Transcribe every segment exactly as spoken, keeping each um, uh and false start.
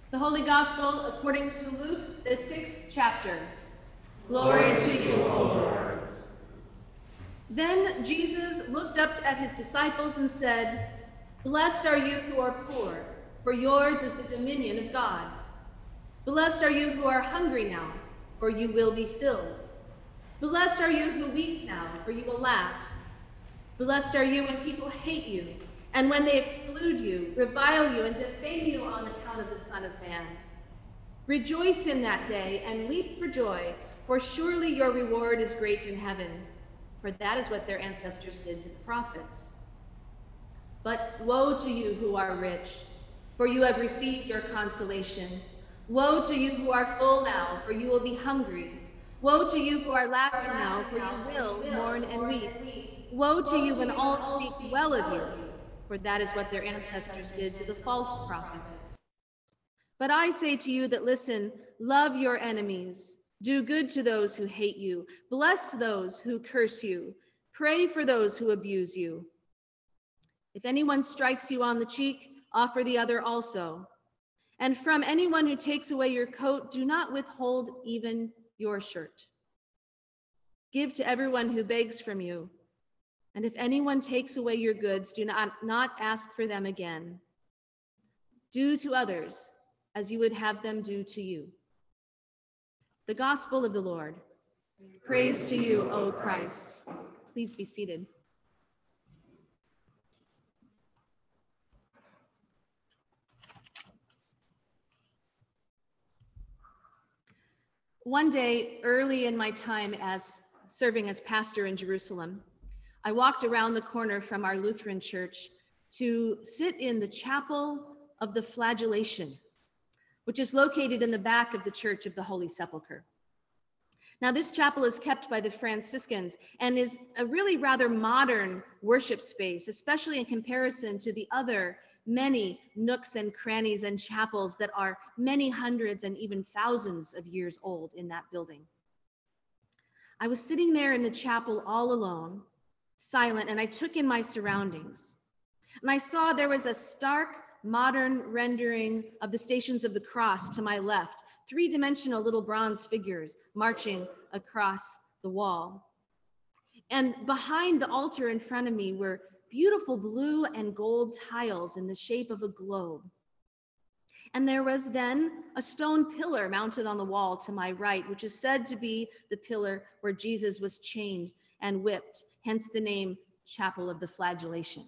The Holy Gospel according to Luke, the sixth chapter. Glory to you, O Lord. Then Jesus looked up at his disciples and said, "Blessed are you who are poor, for yours is the dominion of God. Blessed are you who are hungry now, for you will be filled. Blessed are you who weep now, for you will laugh. Blessed are you when people hate you, and when they exclude you, revile you, and defame you on account of the Son of Man. Rejoice in that day and leap for joy, for surely your reward is great in heaven, for that is what their ancestors did to the prophets. But woe to you who are rich, for you have received your consolation. Woe to you who are full now, for you will be hungry. Woe to you who are laughing now, for you will mourn and weep. Woe to you when all speak well of you, for that is what their ancestors did to the false prophets. But I say to you that listen, love your enemies, do good to those who hate you, bless those who curse you, pray for those who abuse you. If anyone strikes you on the cheek, offer the other also. And from anyone who takes away your coat, do not withhold even your shirt. Give to everyone who begs from you. And if anyone takes away your goods, do not, not ask for them again. Do to others as you would have them do to you." The Gospel of the Lord. Praise to you, O Christ. Please be seated. One day, early in my time as serving as pastor in Jerusalem, I walked around the corner from our Lutheran church to sit in the Chapel of the Flagellation, which is located in the back of the Church of the Holy Sepulchre. Now, this chapel is kept by the Franciscans and is a really rather modern worship space, especially in comparison to the other many nooks and crannies and chapels that are many hundreds and even thousands of years old in that building. I was sitting there in the chapel all alone, silent, and I took in my surroundings. And I saw there was a stark modern rendering of the Stations of the Cross to my left, three-dimensional little bronze figures marching across the wall. And behind the altar in front of me were beautiful blue and gold tiles in the shape of a globe. And there was then a stone pillar mounted on the wall to my right, which is said to be the pillar where Jesus was chained and whipped, hence the name Chapel of the Flagellation.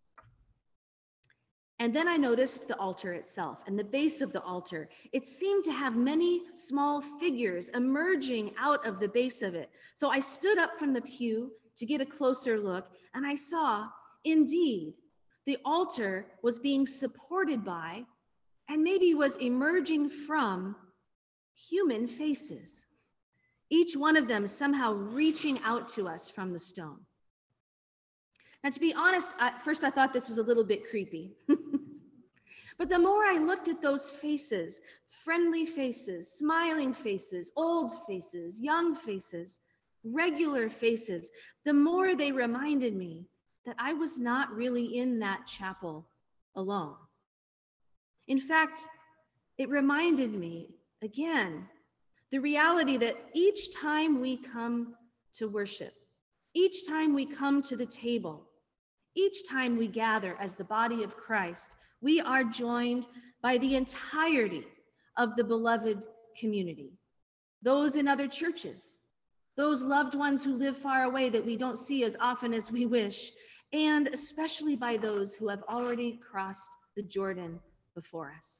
And then I noticed the altar itself and the base of the altar. It seemed to have many small figures emerging out of the base of it. So I stood up from the pew to get a closer look, and I saw, indeed, the altar was being supported by, and maybe was emerging from, human faces, each one of them somehow reaching out to us from the stone. Now, to be honest, at first I thought this was a little bit creepy. But the more I looked at those faces, friendly faces, smiling faces, old faces, young faces, regular faces, the more they reminded me that I was not really in that chapel alone. In fact, it reminded me, again, the reality that each time we come to worship, each time we come to the table, each time we gather as the body of Christ, we are joined by the entirety of the beloved community. Those in other churches, those loved ones who live far away that we don't see as often as we wish, and especially by those who have already crossed the Jordan before us.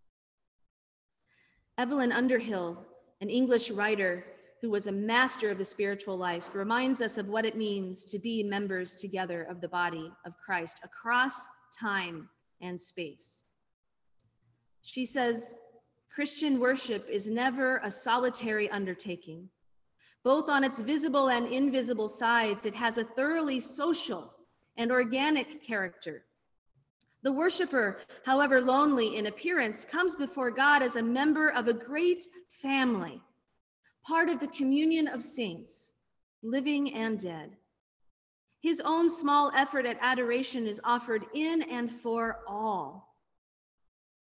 Evelyn Underhill, an English writer who was a master of the spiritual life, reminds us of what it means to be members together of the body of Christ across time and space. She says, Christian worship is never a solitary undertaking. Both on its visible and invisible sides, it has a thoroughly social and organic character. The worshiper, however lonely in appearance, comes before God as a member of a great family, part of the communion of saints, living and dead. His own small effort at adoration is offered in and for all.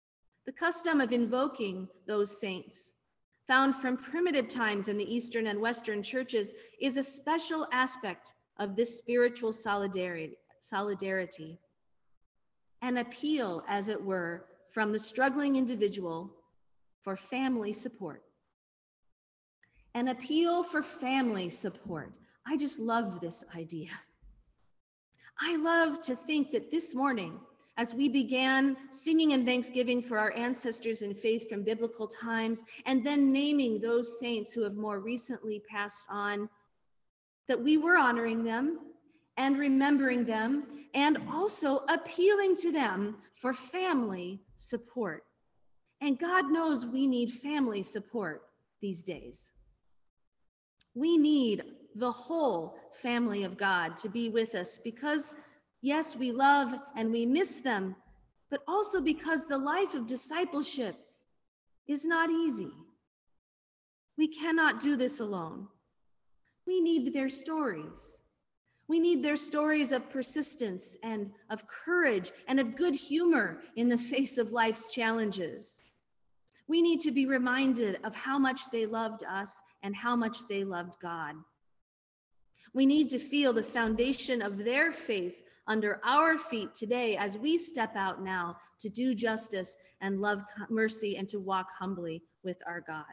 The custom of invoking those saints, found from primitive times in the Eastern and Western churches, is a special aspect of this spiritual solidarity, solidarity, an appeal, as it were, from the struggling individual for family support. An appeal for family support. I just love this idea. I love to think that this morning, as we began singing in thanksgiving for our ancestors in faith from biblical times, and then naming those saints who have more recently passed on, that we were honoring them and remembering them and also appealing to them for family support. And God knows we need family support these days. We need the whole family of God to be with us because, yes, we love and we miss them, but also because the life of discipleship is not easy. We cannot do this alone. We need their stories. We need their stories of persistence and of courage and of good humor in the face of life's challenges. We need to be reminded of how much they loved us and how much they loved God. We need to feel the foundation of their faith under our feet today as we step out now to do justice and love mercy and to walk humbly with our God.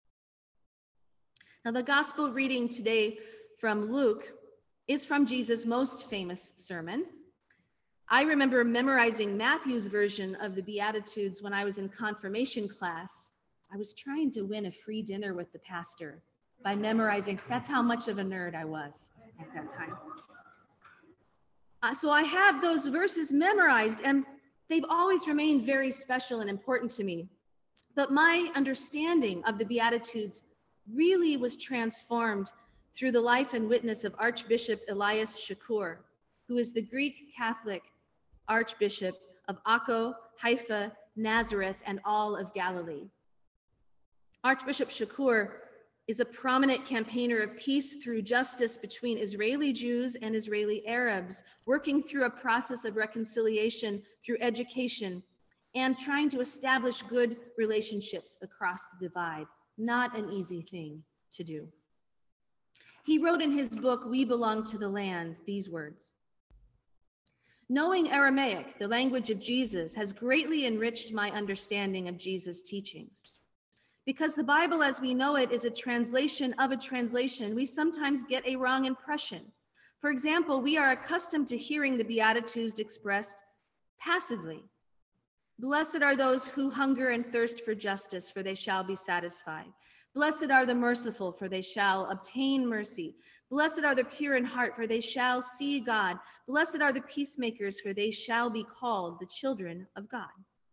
Now, the gospel reading today from Luke is from Jesus' most famous sermon. I remember memorizing Matthew's version of the Beatitudes when I was in confirmation class. I was trying to win a free dinner with the pastor by memorizing. That's how much of a nerd I was at that time. Uh, so I have those verses memorized, and they've always remained very special and important to me. But my understanding of the Beatitudes really was transformed through the life and witness of Archbishop Elias Chacour, who is the Greek Catholic Archbishop of Akko, Haifa, Nazareth, and all of Galilee. Archbishop Chacour is a prominent campaigner of peace through justice between Israeli Jews and Israeli Arabs, working through a process of reconciliation through education and trying to establish good relationships across the divide. Not an easy thing to do. He wrote in his book, We Belong to the Land, these words: "Knowing Aramaic, the language of Jesus, has greatly enriched my understanding of Jesus' teachings. Because the Bible as we know it is a translation of a translation, we sometimes get a wrong impression. For example, we are accustomed to hearing the Beatitudes expressed passively. Blessed are those who hunger and thirst for justice, for they shall be satisfied. Blessed are the merciful, for they shall obtain mercy. Blessed are the pure in heart, for they shall see God. Blessed are the peacemakers, for they shall be called the children of God."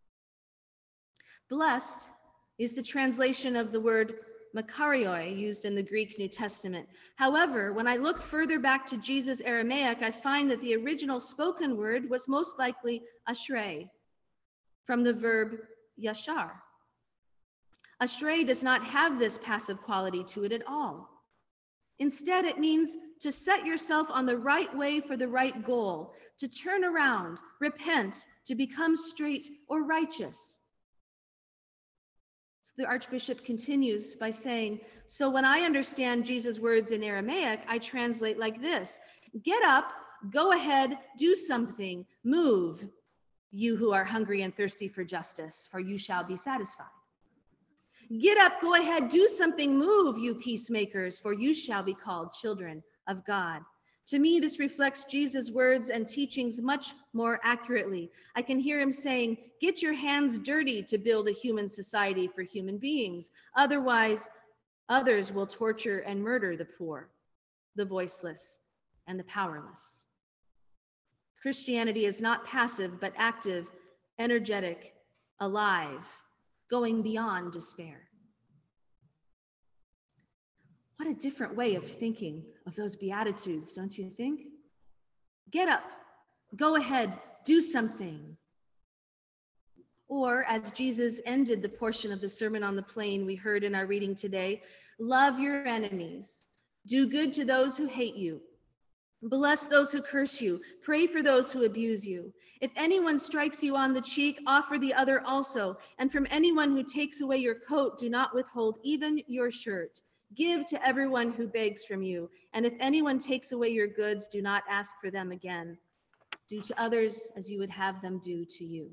Blessed is the translation of the word makarioi used in the Greek New Testament. However, when I look further back to Jesus' Aramaic, I find that the original spoken word was most likely ashrei, from the verb yashar. Ashrei does not have this passive quality to it at all. Instead, it means to set yourself on the right way for the right goal, to turn around, repent, to become straight or righteous. So the Archbishop continues by saying, so when I understand Jesus' words in Aramaic, I translate like this: get up, go ahead, do something, move, you who are hungry and thirsty for justice, for you shall be satisfied. Get up, go ahead, do something, move, you peacemakers, for you shall be called children of God. To me, this reflects Jesus' words and teachings much more accurately. I can hear him saying, get your hands dirty to build a human society for human beings. Otherwise, others will torture and murder the poor, the voiceless, and the powerless. Christianity is not passive, but active, energetic, alive, going beyond despair. What a different way of thinking of those Beatitudes, don't you think? Get up, go ahead, do something. Or, as Jesus ended the portion of the Sermon on the Plain we heard in our reading today, love your enemies, do good to those who hate you, Bless those who curse you. Pray for those who abuse you. If anyone strikes you on the cheek, offer the other also. And from anyone who takes away your coat, do not withhold even your shirt. Give to everyone who begs from you. And if anyone takes away your goods, do not ask for them again. Do to others as you would have them do to you.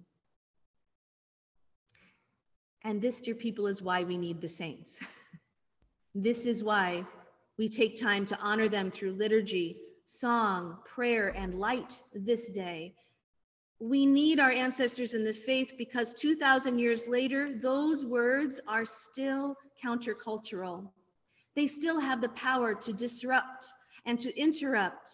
And this, dear people, is why we need the saints. This is why we take time to honor them through liturgy, song, prayer, and light this day. We need our ancestors in the faith because two thousand years later, those words are still countercultural. They still have the power to disrupt and to interrupt.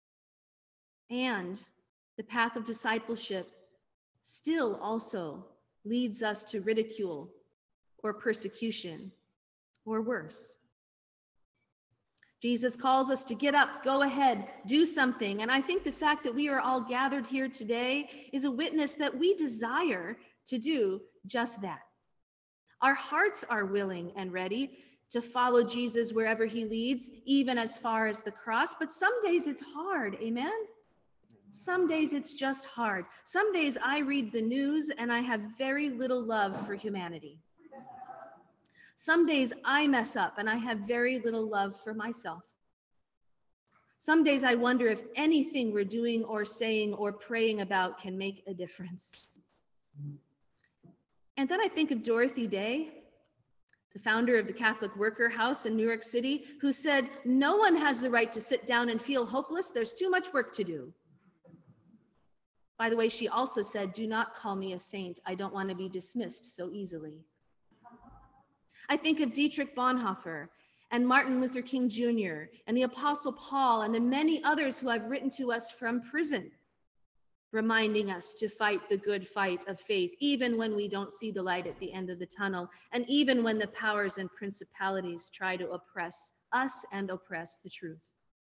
And the path of discipleship still also leads us to ridicule or persecution or worse. Jesus calls us to get up, go ahead, do something. And I think the fact that we are all gathered here today is a witness that we desire to do just that. Our hearts are willing and ready to follow Jesus wherever he leads, even as far as the cross. But some days it's hard, amen? Some days it's just hard. Some days I read the news and I have very little love for humanity. Some days I mess up and I have very little love for myself. Some days I wonder if anything we're doing or saying or praying about can make a difference. And then I think of Dorothy Day, the founder of the Catholic Worker House in New York City, who said, "No one has the right to sit down and feel hopeless. There's too much work to do." By the way, she also said, "Do not call me a saint. I don't want to be dismissed so easily." I think of Dietrich Bonhoeffer and Martin Luther King Junior and the Apostle Paul and the many others who have written to us from prison, reminding us to fight the good fight of faith, even when we don't see the light at the end of the tunnel, and even when the powers and principalities try to oppress us and oppress the truth.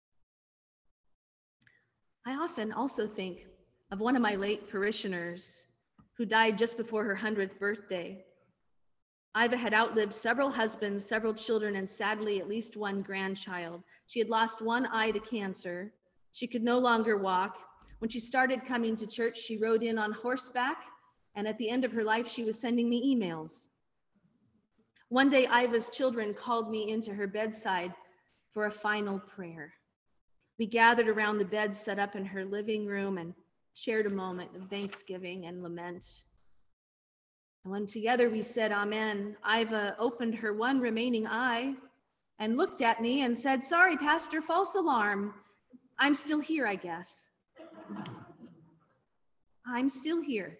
I often also think of one of my late parishioners who died just before her hundredth birthday. Iva had outlived several husbands, several children, and sadly, at least one grandchild. She had lost one eye to cancer. She could no longer walk. When she started coming to church, she rode in on horseback, and at the end of her life, she was sending me emails. One day, Iva's children called me into her bedside for a final prayer. We gathered around the bed set up in her living room and shared a moment of thanksgiving and lament. And when together we said amen, Iva opened her one remaining eye and looked at me and said, "Sorry, Pastor, false alarm. I'm still here, I guess." I'm still here.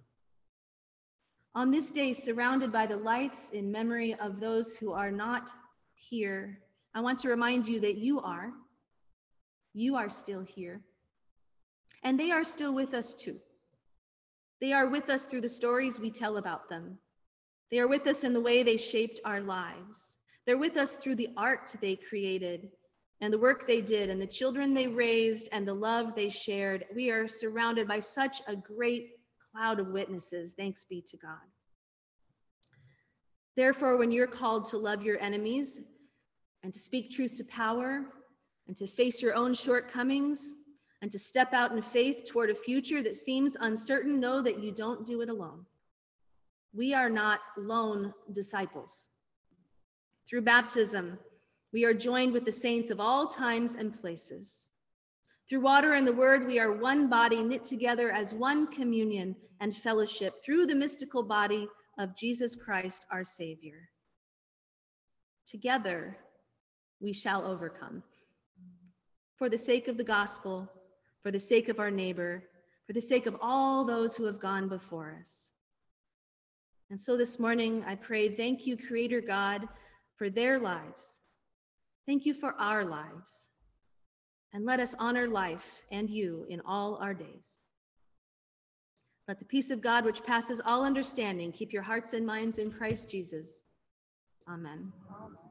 On this day, surrounded by the lights in memory of those who are not here, I want to remind you that you are. You are still here. And they are still with us too. They are with us through the stories we tell about them. They are with us in the way they shaped our lives. They're with us through the art they created and the work they did and the children they raised and the love they shared. We are surrounded by such a great cloud of witnesses. Thanks be to God. Therefore, when you're called to love your enemies and to speak truth to power and to face your own shortcomings, and to step out in faith toward a future that seems uncertain, know that you don't do it alone. We are not lone disciples. Through baptism, we are joined with the saints of all times and places. Through water and the word, we are one body knit together as one communion and fellowship through the mystical body of Jesus Christ, our Savior. Together, we shall overcome. For the sake of the gospel, for the sake of our neighbor, for the sake of all those who have gone before us. And so this morning, I pray, thank you, Creator God, for their lives. Thank you for our lives. And let us honor life and you in all our days. Let the peace of God, which passes all understanding, keep your hearts and minds in Christ Jesus. Amen. Amen.